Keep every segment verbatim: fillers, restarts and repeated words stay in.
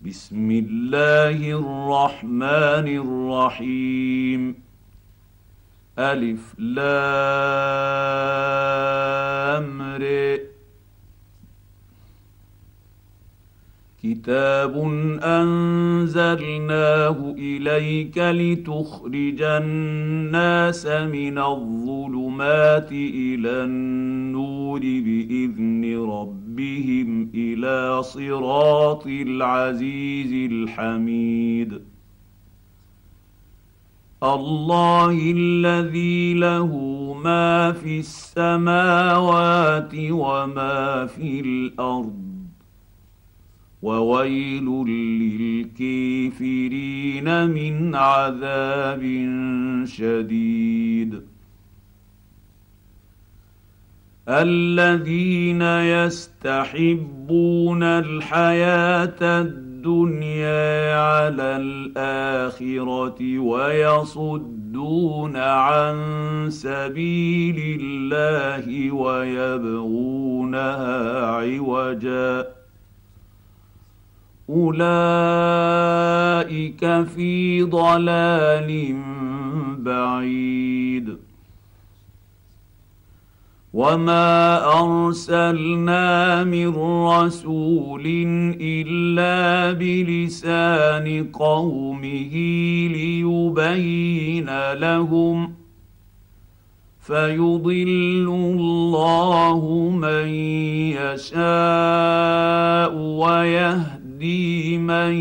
بسم الله الرحمن الرحيم. ألف لام ر. كتاب أنزلناه إليك لتخرج الناس من الظلمات إلى النور بإذن ربهم إلى صراط العزيز الحميد. الله الذي له ما في السماوات وما في الأرض، وويل للكافرين من عذاب شديد. الذين يستحبون الحياة الدنيا على الآخرة ويصدون عن سبيل الله ويبغونها عوجا، أولئك في ضلال بعيد. وما أرسلنا من رسول إلا بلسان قومه ليبين لهم، فيضل الله من يشاء ويهدي من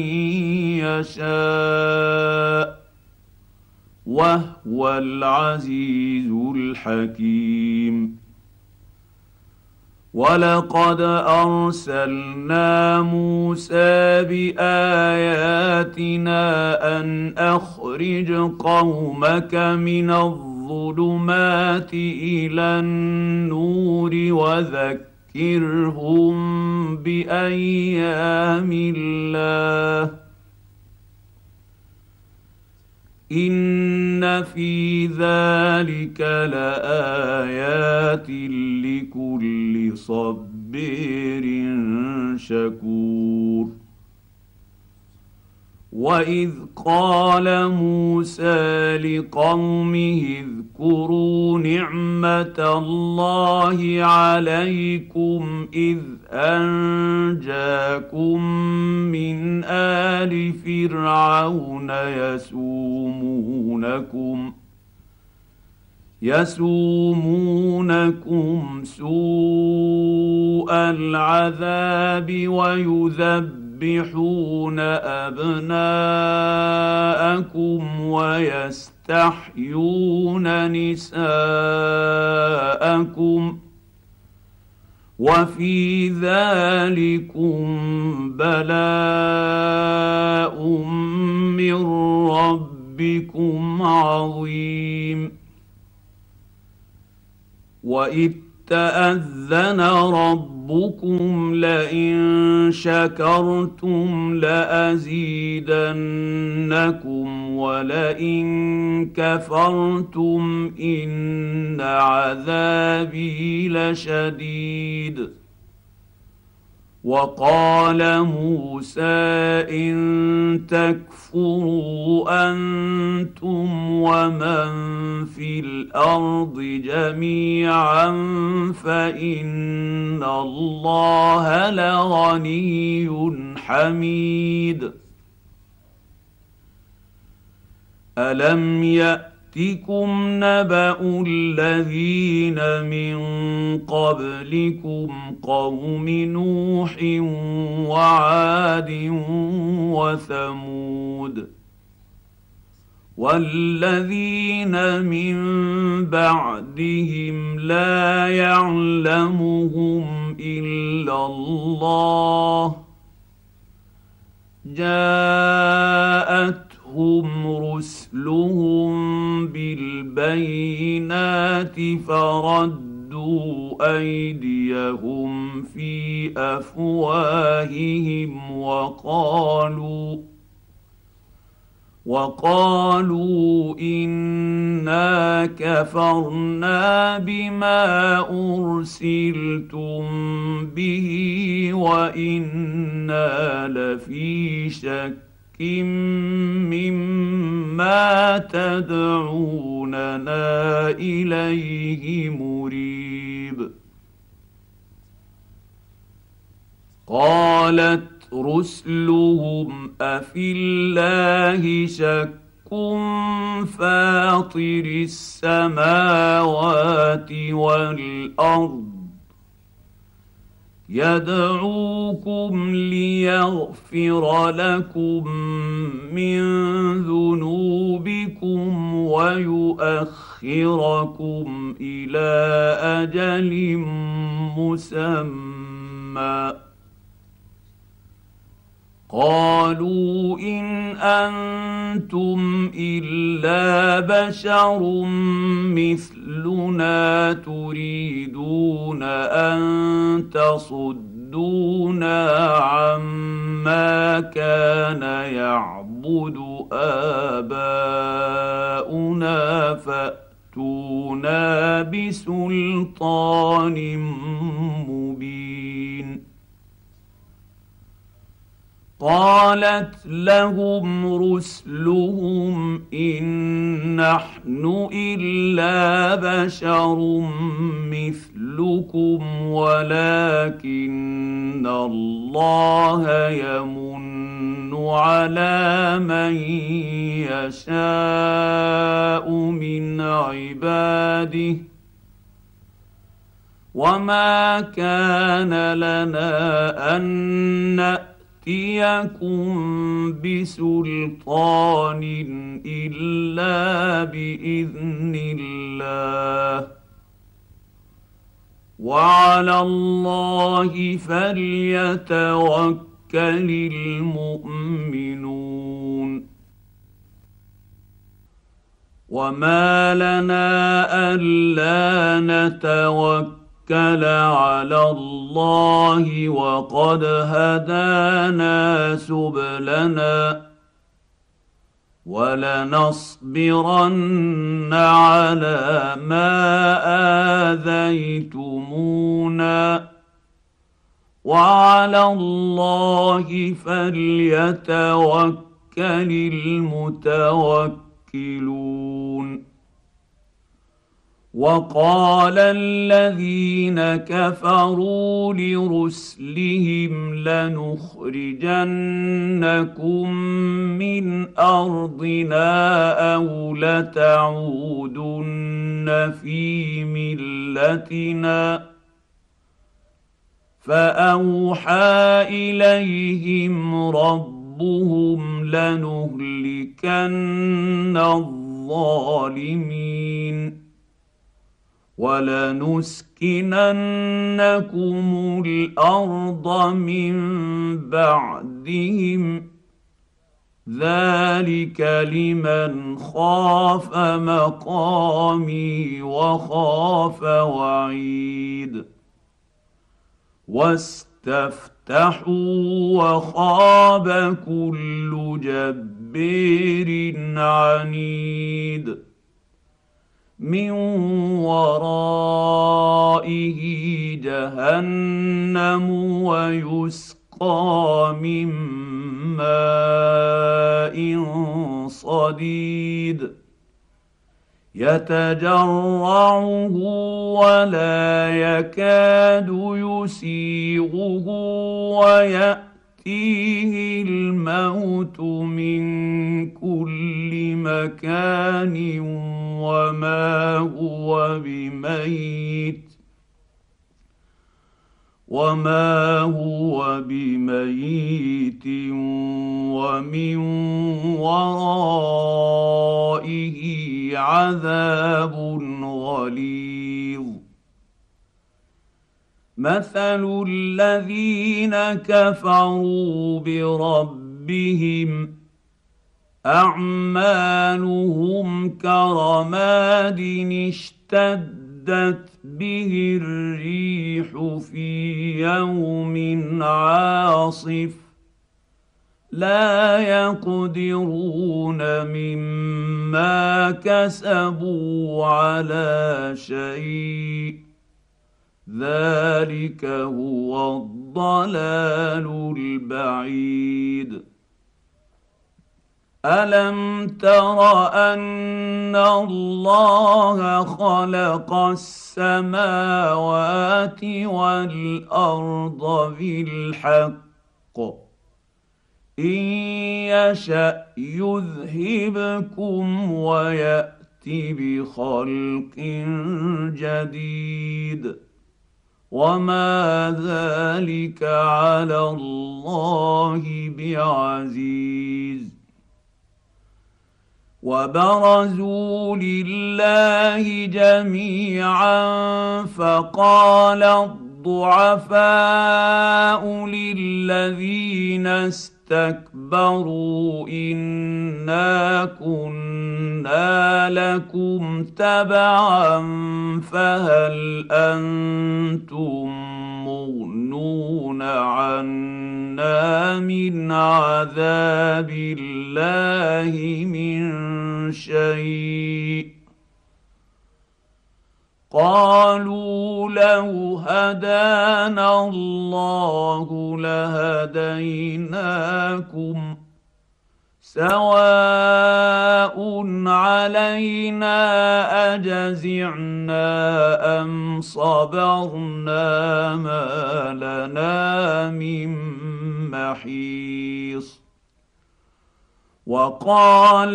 يشاء، وهو العزيز الحكيم. ولقد أرسلنا موسى بآياتنا أن أخرج قومك من الظلمات إلى النور وذكرهم بأيام الله، إن في ذلك لآيات لكل صبير شكور. وإذ قال موسى لقومه اذكروا نعمة الله عليكم إذ أنجاكم من آل فرعون يسومونكم يسومونكم سوء العذاب ويذبحون أبناءكم ويستحيون نساءكم، وفي ذلكم بلاء من ربكم عظيم. وإذ تأذن ربكم لئن شكرتم لأزيدنكم ولئن كفرتم إن عذابي لشديد. وقال موسى إن تكفروا أنتم ومن في الأرض جميعا فإن الله لغني حميد. ألم يأتكم نبأ الذين من قبلكم قوم نوح وعاد وثمود والذين من بعدهم لا يعلمهم إلا الله، جاءتهم رسلهم بالبينات فردوا أيديهم في أفواههم وقالوا وقالوا انا كفرنا بما ارسلتم به وانا لفي شك مما تدعوننا اليه مريب. قالت رسلهم افي الله شك فاطر السماوات والارض يدعوكم ليغفر لكم من ذنوبكم ويؤخركم الى اجل مسمى. قالوا ان انتم الا بشر مثلنا تريدون ان تصدونا عما كان يعبد آباؤنا فأتونا بسلطان مبين. قالت لهم رسلهم إن نحن إلا بشر مثلكم ولكن الله يمن على من يشاء من عباده وما كان لنا أن نأتيكم بسلطان إلا بإذن الله وعلى الله فليتوكل المؤمنون. وما لنا ألا نتوكل على الله وقد هدانا سبلنا ولنصبرن على ما آذيتمونا وعلى الله فليتوكل المتوكلون. وقال الذين كفروا لرسلهم لنخرجنكم من أرضنا أو لتعودن في ملتنا فأوحى إليهم ربهم لنهلكن الظالمين ولنسكننكم الأرض من بعدهم ذلك لمن خاف مقامي وخاف وعيد. واستفتحوا وخاب كل جبار عنيد من ورائه جهنم ويسقى من ماء صديد يتجرعه ولا يكاد يسيغه ويأتيه الموت من كل مكان وما هو بميت وما هو بميت ومن ورائه عذاب غليظ. مثل الذين كفروا بربهم أعمالهم كرماد اشتدت به الريح في يوم عاصف لا يقدرون مما كسبوا على شيء ذلك هو الضلال البعيد ألم تر أن الله خلق السماوات والأرض بالحق إن يشأ يذهبكم ويأت بخلق جديد وما ذلك على الله بعزيز وبرزوا لله جميعا فقال الضعفاء للذين استكبروا إنا كنا لكم تبعا فهل أنتم مغنون عنا من عذاب الله من شيء قالوا لو هدانا الله لهديناكم سواء علينا أجزعنا أم صبرنا ما لنا من محيص وقال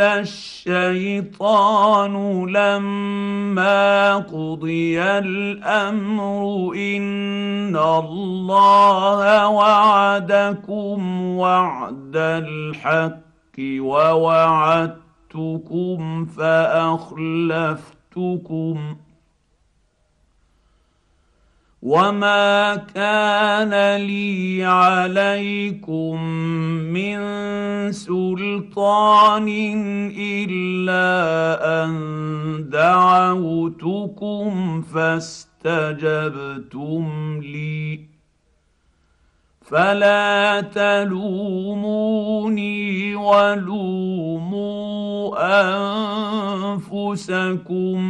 الشيطان لما قضي الأمر إن الله وعدكم وعد الحق ووعدتكم فأخلفتكم وما كان لي عليكم من سلطان إلا أن دعوتكم فاستجبتم لي فلا تلوموني ولوموا أنفسكم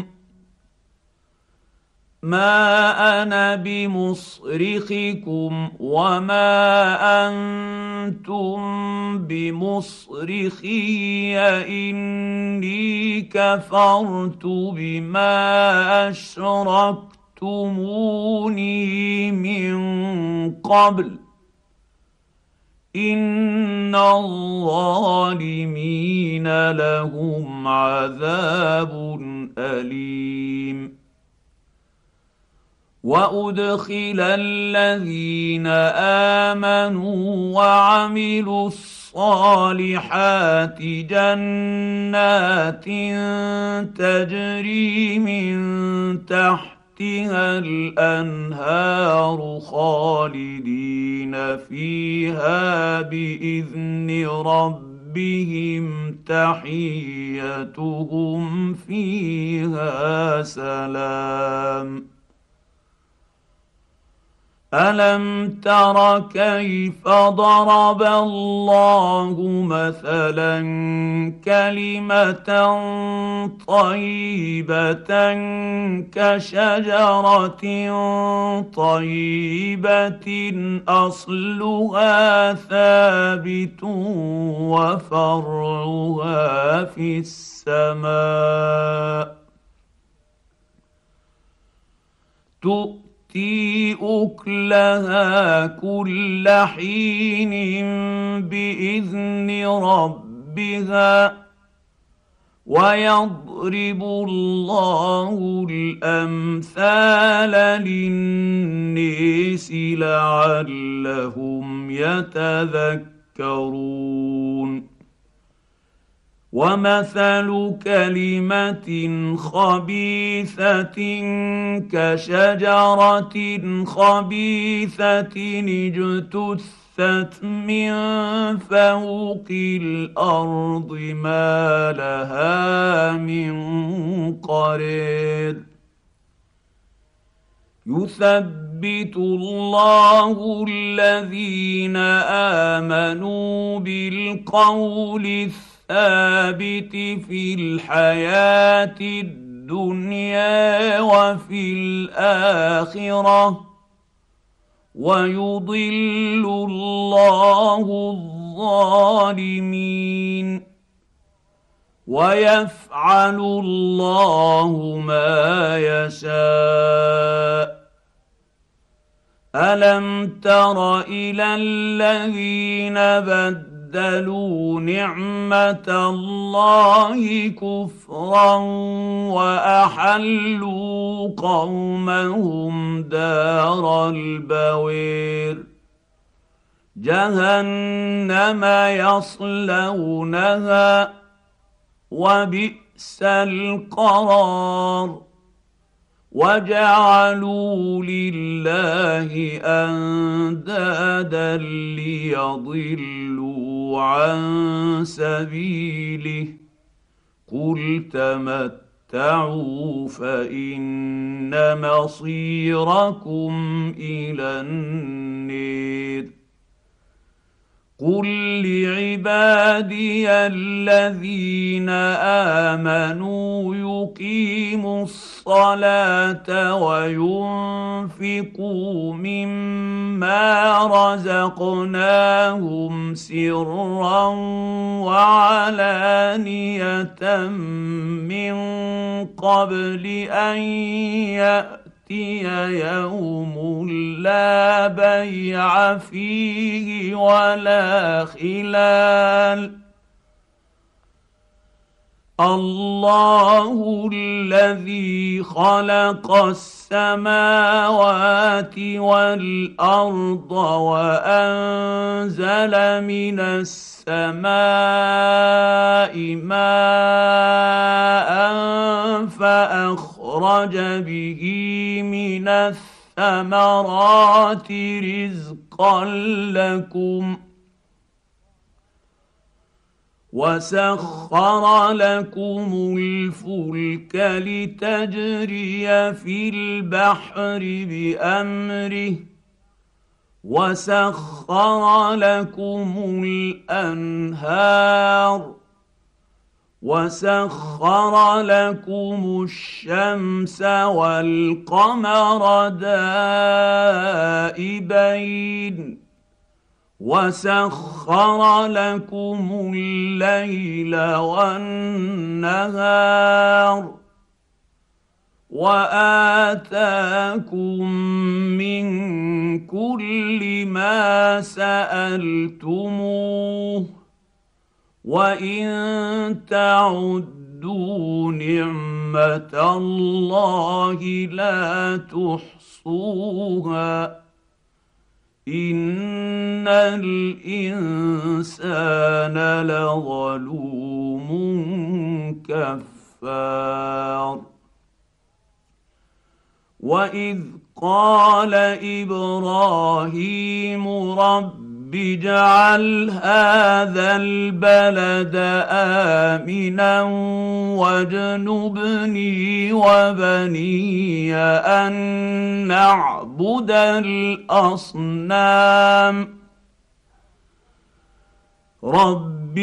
ما أنا بمصرخكم وما أنتم بمصرخي إني كفرت بما أشركتموني من قبل إن الظالمين لهم عذاب أليم وأدخل الذين آمنوا وعملوا الصالحات جنات تجري من تحتها الأنهار خالدين فيها بإذن ربهم تحيتهم فيها سلام ألم تر كيف ضرب الله مثلا كلمة طيبة كشجرة طيبة أصلها ثابت وفرعها في السماء تؤتي أكلها كل حين بإذن ربها ويضرب الله الأمثال للناس لعلهم يتذكرون ومثل كلمة خبيثة كشجرة خبيثة اجتثت من فوق الأرض ما لها من قرير يثبت الله الذين امنوا بالقول الثابت في الحياه الدنيا وفي الاخره ويضل الله الظالمين ويفعل الله ما يشاء. الم تر الى الذين بدلوا نعمه الله كفرا واحلوا قومهم دار البوير جهنم يصلونها وبئس القرار وجعلوا لله اندادا ليضلوا عن سبيله قل تمتعوا فان مصيركم الى النير. قل لعبادي الذين امنوا يقيموا الصلاه وينفقوا مما رزقناهم سرا وعلانيه من قبل ان ياتي يوم لا بيع فيه ولا خلال. الله الذي خلق السماوات والارض وانزل من السماء ماء فاخرج به من الثمرات رزقا لكم وسخر لكم الفلك لتجري في البحر بامره وسخر لكم الانهار وسخر لكم الشمس والقمر دائبين وسخر لكم الليل والنهار واتاكم من كل ما سالتموه وان تعدوا نعمه الله لا تحصوها ان الانسان لظلوم كفار. واذ قال ابراهيم رب اجعل هذا البلد امنا واجنبني وبني ان نعبد الاصنام رب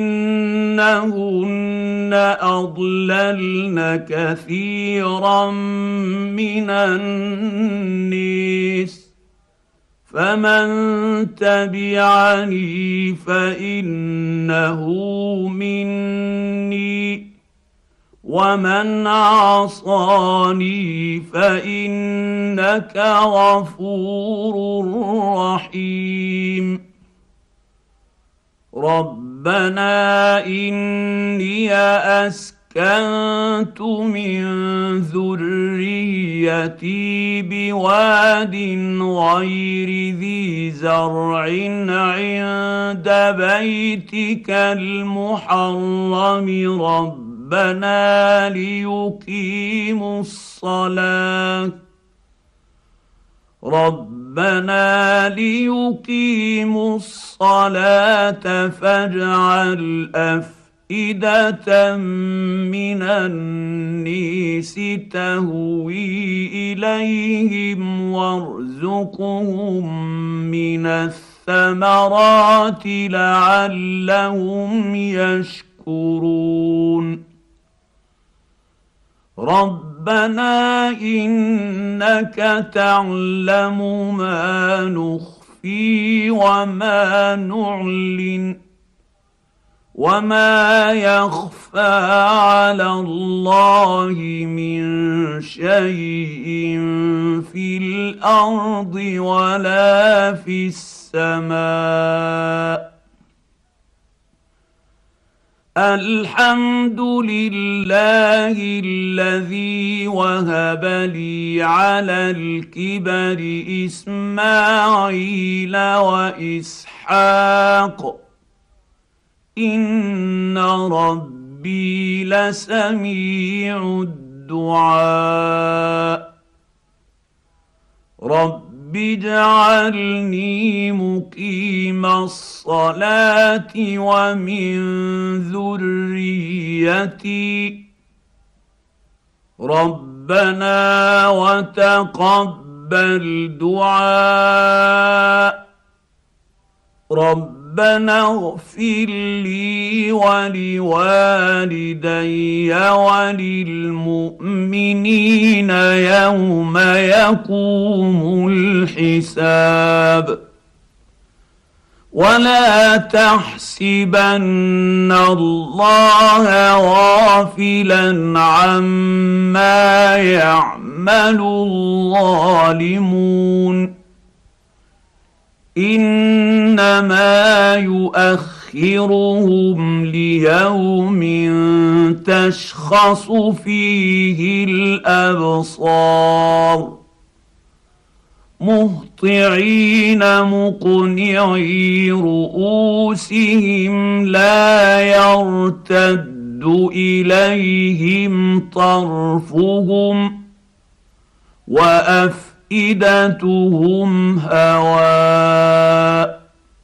انهن اضللن كثيرا من الناس فمن تبعني فانه مني ومن عصاني فانك غفور رحيم. ربنا اني اسكنت من ذريتي بواد غير ذي زرع عند بيتك المحرم ربنا ليقيموا الصلاة ربنا ليقيموا الصلاة فاجعل أفئدة أفئدة من النيس تهوي إليهم وارزقهم من الثمرات لعلهم يشكرون ربنا إنك تعلم ما نخفي وما نعلن وما يخفى على الله من شيء في الأرض ولا في السماء الحمد لله الذي وهب لي على الكبر إسماعيل وإسحاق إن ربي لسميع الدعاء رب اجعلني مقيم الصلاة ومن ذريتي ربنا وتقبل دعاء ربنا اغفر لي ولوالدي وللمؤمنين يوم يقوم الحساب ولا تحسبن الله غافلا عما يعمل الظالمون إنما يؤخرهم ليوم تشخص فيه الأبصار مهطعين مقنعي رؤوسهم لا يرتد إليهم طرفهم وأفئدتهم هواء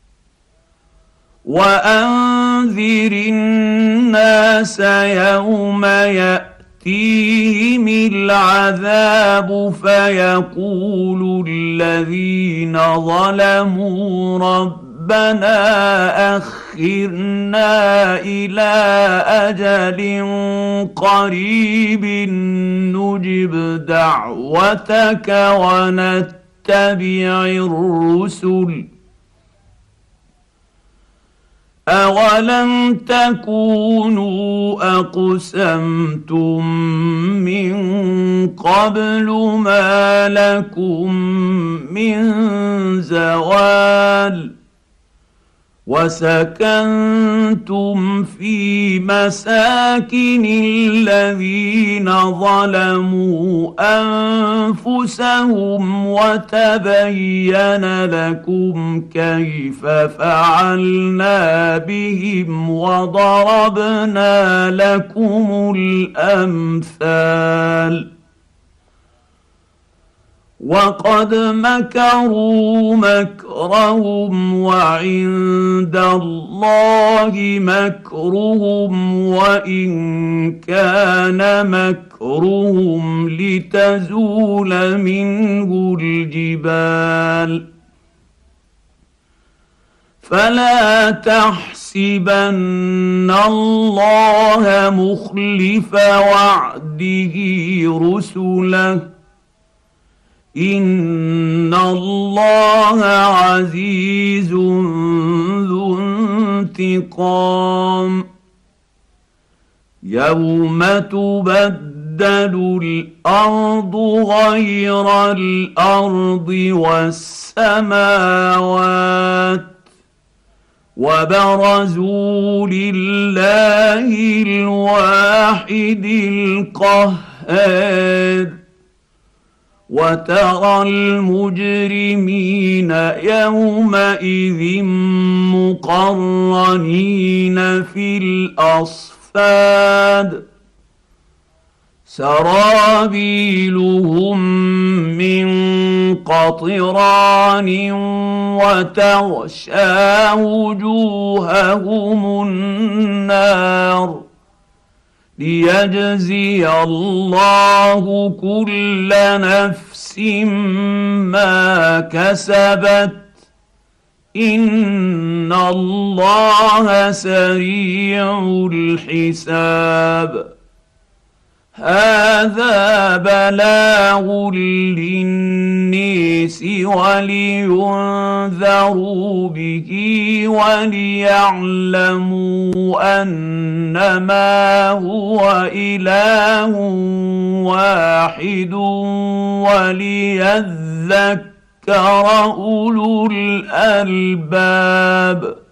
وأنذر الناس يوم يأتيهم العذاب فيقول الذين ظلموا ربنا أخرنا إلى أجل قريب نجب دعوتك ونتبع الرسل أولم تكونوا أقسمتم من قبل ما لكم من زوال وسكنتم في مساكن الذين ظلموا أنفسهم وتبين لكم كيف فعلنا بهم وضربنا لكم الأمثال وقد مكروا مكرهم وعند الله مكرهم وإن كان مكرهم لتزول منه الجبال فلا تحسبن الله مخلف وعده رسله إن الله عزيز ذو انتقام يوم تبدل الأرض غير الأرض والسماوات وبرزوا لله الواحد القهار وترى المجرمين يومئذ مقرنين في الأصفاد سرابيلهم من قطران وتغشى وجوههم النار ليجزي الله كل نفس ما كسبت ان الله سريع الحساب. هذا بلاغ للناس ولينذروا به وليعلموا انما هو اله واحد وليذكر اولو الالباب.